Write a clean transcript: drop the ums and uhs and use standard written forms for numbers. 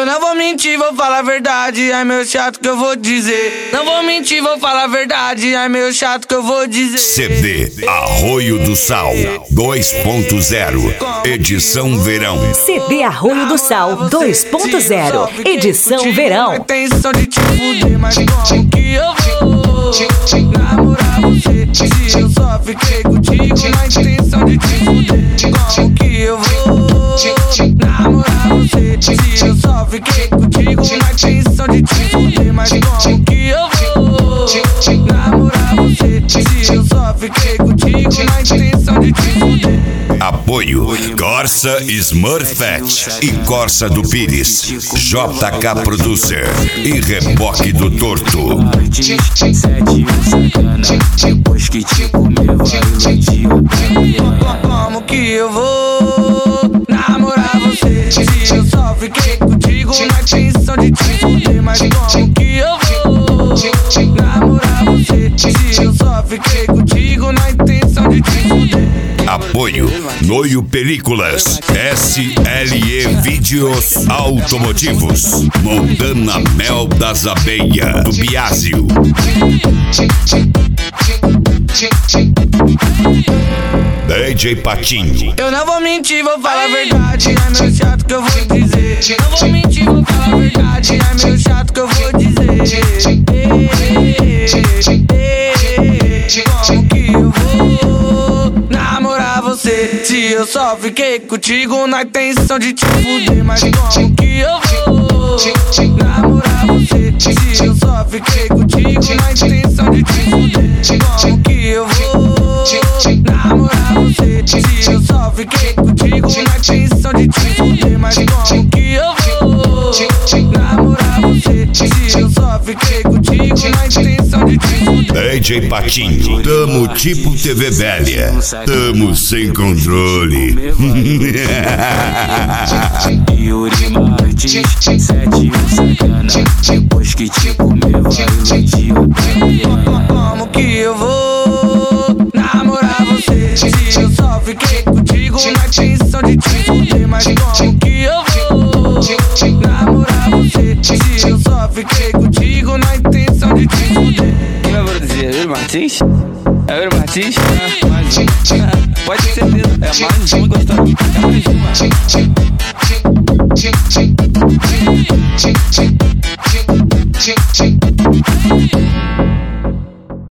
Eu não vou mentir, vou falar a verdade, é meio chato que eu vou dizer. Não vou mentir, vou falar a verdade, é meio chato que eu vou dizer. CD Arroio do Sal 2.0 Edição Verão. CD Arroio do Sal 2.0 Edição Verão. Intenção de te fuder, mas como que eu vou namorar você? Se eu só fiquei contigo na intenção de te fuder, como que eu vou namorar você? Se eu só fiquei contigo na intenção de te fuder, mas como que eu vou namorar você? Se eu só fiquei contigo na intenção de te fuder. Apoio Corsa Smurfette e Corsa do Pires, JK Producer e Reboque do Torto. Depois que te comeu, vai iludir. Como que eu vou namorar você? Se eu só fiquei contigo na intenção de te fuder, mas como que eu vou namorar você? Se eu só fiquei contigo na intenção de te fuder. Apoio Noio Películas, SLE Vídeos Automotivos, Montana Mel das Abelha, do Biásio. DJ Patinho. Eu não vou mentir, vou falar a verdade, é meio chato que eu vou dizer. Não vou mentir, vou falar a verdade, é meio chato que eu vou dizer. Como que eu vou namorar você? Se eu só fiquei contigo na intenção de te fuder, mas como que eu vou namorar você? Se eu só fiquei contigo na intenção de te fuder, como que eu vou namorar você? Se eu só fiquei contigo na intenção de te fuder, mas como que eu vou namorar você? Se eu só fiquei contigo na intenção de te fuder. DJ Patinho, tamo tipo TV velha, tamo sem controle. Yuri Martins, 7 sacana. Depois que te comeu, vai iludir. Como que eu vou namorar você? Se eu só fiquei contigo na intenção de te fuder, mas como que eu vou namorar você? Se eu só fiquei contigo na intenção de te fuder. Como eu vou dizer? Yuri Martins? É Yuri Martins? Mais um. Pode ter certeza. É mais uma gostosa. É mais uma.